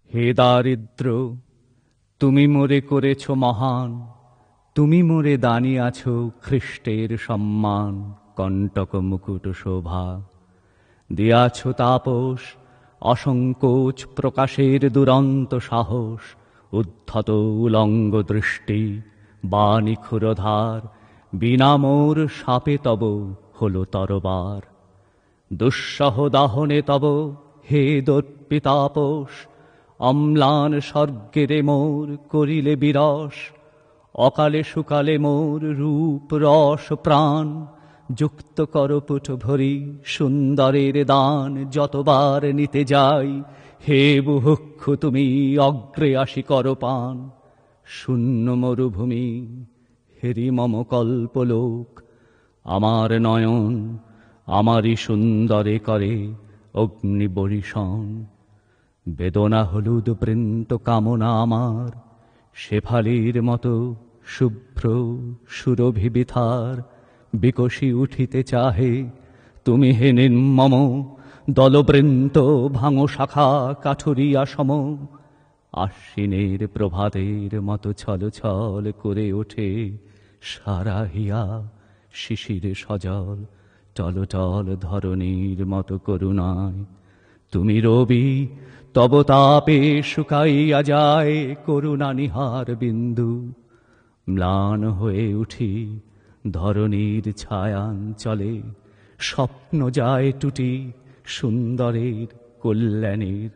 হে দারিদ্র, তুমি মোরে করেছ মহান, তুমি মোরে দানিয়াছ খ্রিস্টের সম্মান। কণ্টক মুকুট শোভা দিয়াছ তাপস, অসংকোচ প্রকাশের দুরন্ত সাহস। উদ্ধত উলঙ্গ দৃষ্টি বাণী ক্ষুরধার, বিনা মোর শাপে তব হল তরবার। দুঃসহ দাহনে তব হে দর্পিতাপস, অম্লান স্বর্গেরে মোর করিলে বিরস। অকালে সুকালে মোর রূপ রস প্রাণ, যুক্ত করপুট ভরি সুন্দরের দান। যতবার নিতে যাই হে বুভুক্ষু তুমি অগ্রে আসি কর পান। শূন্য মরুভূমি হেরি মম কল্পলোক, আমার নয়ন আমারই সুন্দরে করে অগ্নি বরিশন। বেদনা হলুদ বৃন্ত কামনা আমার, শেফালির মতো শুভ্র সুরভি বিথার। বিকশি উঠিতে চাহে তুমি হে নির্মম, দলবৃন্ত ভাঙো শাখা কাঠুরিয়া সম। আশ্বিনের প্রভাতের মতো ছল ছল করে ওঠে সারা হিয়া শিশির সজল। টল টল ধরণীর মতো করুণায় তুমি রবি, তব তাপে শুকাইয়া যায় করুণা নিহার বিন্দু। ম্লান হয়ে উঠি ধরণীর ছায়াঞ্চলে, স্বপ্ন যায় টুটি সুন্দরের কল্যাণীর।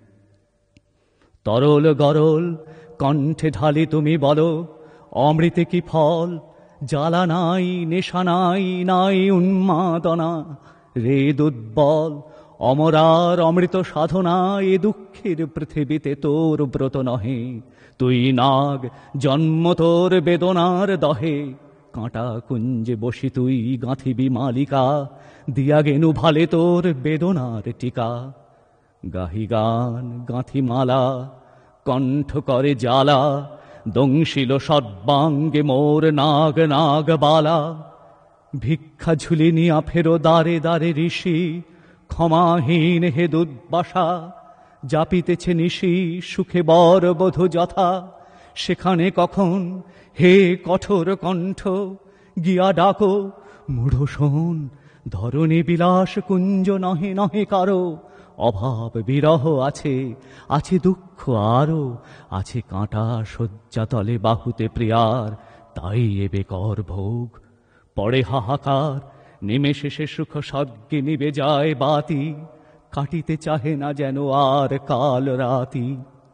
তরল গরল কণ্ঠে ঢালি তুমি বলো, অমৃতে কি ফল? জ্বালা নাই, নেশা নাই, নাই উন্মাদনা। রে দুর্বল অমরার অমৃত সাধনা, এ দুঃখের পৃথিবীতে তোর ব্রত নহে। তুই নাগ, জন্ম তোর বেদনার দহে। কাঁটা কুঞ্জে বসি তুই গাঁথিবি মালিকা, দিয়া গেনু ভালে তোর বেদনার টিকা। গাহি গান গাঁথি মালা, কণ্ঠ করে জ্বালা, দংশিল সর্বাঙ্গে মোর নাগ নাগ বালা। ভিক্ষা ঝুলি নিয়া ফেরো দ্বারে দ্বারে ঋষি, ক্ষমাহীন হে দুর্বাসা। জাপিতেছে নিশি সুখে বর বধূ যথা, সেখানে কখন হে কঠোর কণ্ঠ গিয়া ডাকো মূঢ় শোন। ধরণী বিলাস কুঞ্জ নহে নহে কারো, অভাব বিরহ আছে, আছে দুঃখ আরো। আছে কাঁটা শয্যা তলে বাহুতে প্রিয়ার, তাই এবে কর ভোগ। পড়ে হাহাকার নিমেষে সে সুখ স্বর্গে নিবে যায় বাতি। কাটিতে চাহে না যেন আর কাল রাতি।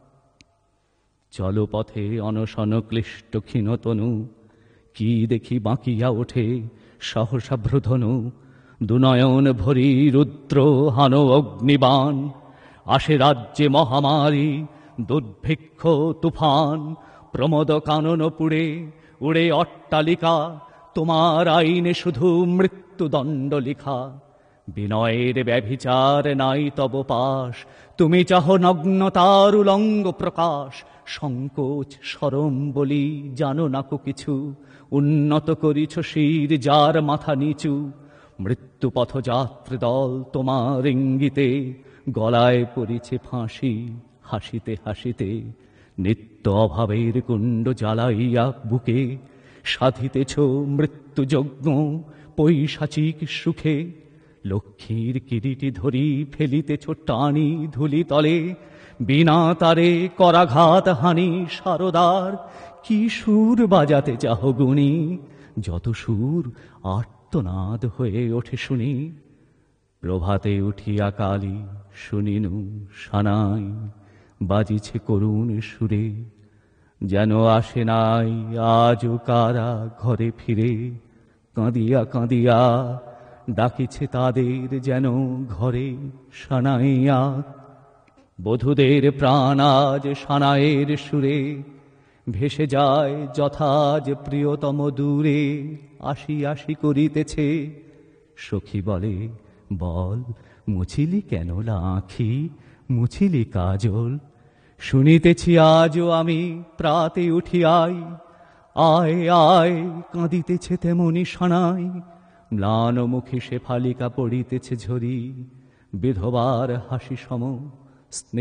চলো পথে অনশন ক্লিষ্ট ক্ষীণতনু, কি দেখি বাঁকিয়া ওঠে সহসা ভ্রুধনু। দুনয়ন ভরি রুদ্র হানো অগ্নিবাণ, আসে রাজ্যে মহামারী দুর্ভিক্ষ তুফান। প্রমোদ কানন পুড়ে উড়ে অট্টালিকা, তোমার আইনে শুধু মৃত্যুদণ্ড লিখা। বিনয়ের ব্যভিচার নাই তব পাশ, তুমি চাহ নগ্নতার উলঙ্গ প্রকাশ। সংকোচ শরম বলি জানো নাকো কিছু, উন্নত করিছ শির যার মাথা নিচু। মৃত্যু পথযাত্রী দল তোমার ইঙ্গিতে, গলায় পড়িছে ফাঁসি হাসিতে হাসিতে। নিত্য অভাবের কুণ্ড জ্বালাইয়া বুকে, সাধিতেছ মৃত্যু যজ্ঞ পৈশাচিক সুখে। লক্ষ্মীর কিরিটি ধরি ফেলিতেছ টানি ধুলি তলে, বিনা তারে করাঘাত হানি সারদার। কি সুর বাজাতে চাহ গুণী, যত সুর আর্তনাদ হয়ে ওঠে শুনি। প্রভাতে উঠিয়া কালী শুনিনু সানাই, বাজিছে করুণ সুরে। যেন আসে নাই আজও কারা ঘরে ফিরে, কাঁদিয়া কাঁদিয়া ডাকিছে তাদের যেন ঘরে সানাইয়া। বধূদের প্রাণ আজ সানাইয়ের সুরে, ভেসে যায় যথাজ প্রিয়তম দূরে। আসি আসি করিতেছে, সখী বলে বল মুছিলি কেন আঁখি, মুছিলি কাজল। শুনিতেছি আজও আমি প্রাতে উঠিয়াই, আয় আয় কাঁদিতেছে তেমনি সানাই। ম্লান মুখে শেফালিকা পড়িতেছে ঝরি, বিধবার হাসি সম স্নিগ্ধ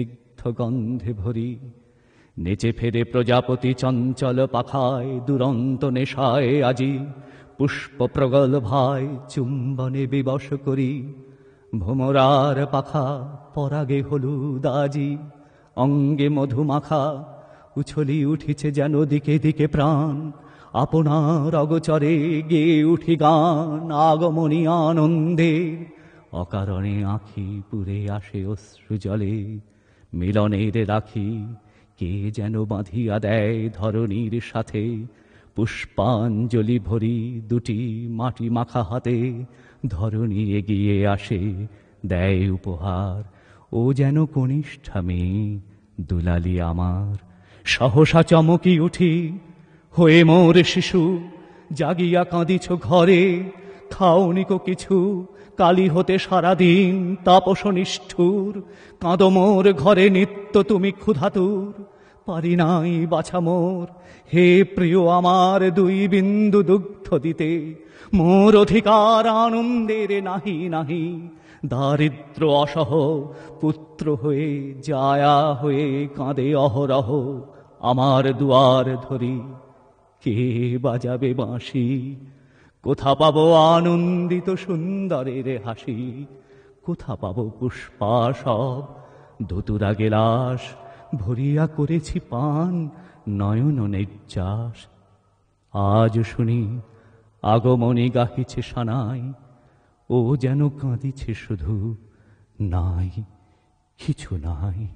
গন্ধে ভরি। নেচে ফেরে প্রজাপতি চঞ্চল পাখায়, দুরন্ত নেশায় আজি পুষ্প প্রগল ভাই চুম্বনে বিবশ করি। ভোমরার পাখা পরাগে হলুদ আজি, অঙ্গে মধুমাখা উছলি উঠিছে যেন দিকে দিকে প্রাণ। আপনার অগচরে গেয়ে উঠি গান আগমনী আনন্দের, অকারণে আঁখি পুরে আসে অশ্রু জলে। মিলনের রাখি কে যেন বাঁধিয়া দেয় ধরণীর সাথে, পুষ্পাঞ্জলি ভরি দুটি মাটি মাখা হাতে। ধরণী এগিয়ে আসে দেয় উপহার, ও যেন কনিষ্ঠা মেয়ে দুলালি আমার। সহসা চমকি উঠি হয়ে মোর শিশু, জাগিয়া কাঁদিছ ঘরে খাওনিকো কিছু। কালি হতে সারাদিন তাপস নিষ্ঠুর, কাঁদো মোর ঘরে নিত্য তুমি ক্ষুধাতুর। পারি নাই বাছা মোর, হে প্রিয় আমার দুই বিন্দু দুগ্ধ দিতে। মোর অধিকার আনন্দের নাহি নাহি, দারিদ্র অসহ পুত্র হয়ে জায়া হয়ে কাঁদে অহরহ আমার দুয়ার ধরি। কে বাজাবে বাঁশি, কোথা পাবো আনন্দিত সুন্দরের হাসি। কোথা পাবো পুষ্পাসব ধতুরা গেলাস, ভরিয়া করেছি পান নয়ন নির্যাস। আজ শুনি আগমনী গাহিছে সানাই, ও যেন কাঁদিছে শুধু, নাই কিছু নাই।